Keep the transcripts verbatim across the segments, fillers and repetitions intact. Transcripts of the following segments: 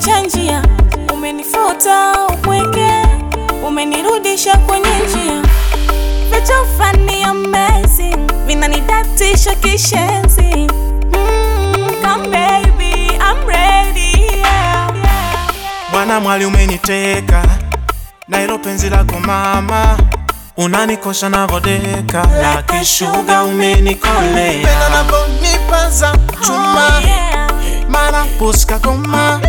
umenionyesha njia, umenifuta upweke, umenirudisha kwenye njia. Vitu funny amazing vinanidatisha kishenzi. mm, Come baby, I'm ready, yeah, yeah. Bwana mwali umeniteka na ilo penzi lako mama, unanikosha na vodeka la kishuga umenikolea. Pena na bonipa za chuma, oh, yeah. Mara puska goma,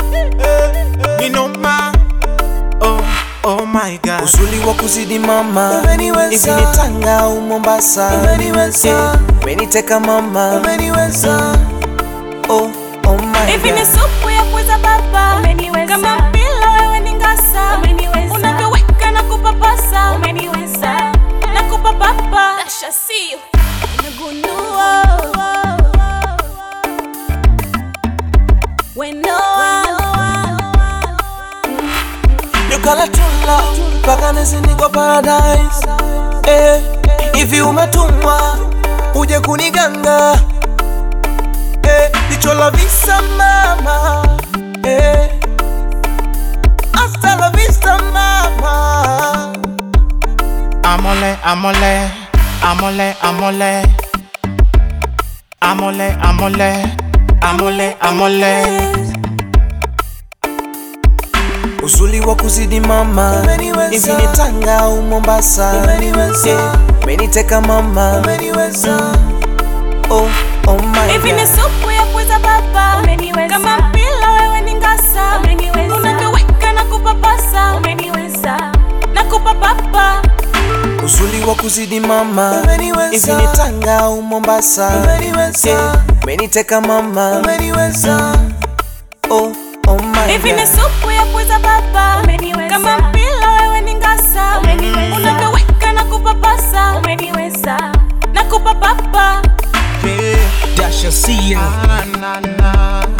ninoma, oh, oh my God. Uzuli wa kuzidi mama, umeniweza. Hivi ni Tanga au Mombasa, umeniweza. yeah. Umeniteka mama, umeniweza. oh, oh my Hivi ni God. supu ya pweza baba, umeniweza. Kama mpila wewe ni ngasa, umeniweza. Unavyoweka na kupapasa, umeniweza. Na kupapapa, Dasha see you Nagundua When no You call it true love, paka nisi niko paradise, eh. Hivi umetumwa uje kuniganga, eh. Dicho la vista mama, eh. Hasta la vista mama. Amole, amole, amole, amole, amole, amole, amole, amole. Uzuli wa kuzidi mama, umeniweza. Hivi ni Tanga au Mombasa, umeniweza. yeah. Umeniteka mama, umeniweza. oh, oh my Hivi ni God. supu ya pweza baba, umeniweza. Kama mpila wewe ni ngasa, umeniweza. Unavyoweka na kupapasa, umeniweza. Na kupapapa, Uzuli wa kuzidi mama, umeniweza. Hivi ni Tanga au Mombasa, umeniweza. yeah. Umeniteka mama, umeniweza. oh, oh my hivi ni God. supu ya pweza baba, umeniweza. Kama mpila wewe ni ngasa, umeniweza. Unavyoweka na kupapasa, umeniweza. Na kupapapa, Yeah. Dasha see you. Na, na, na.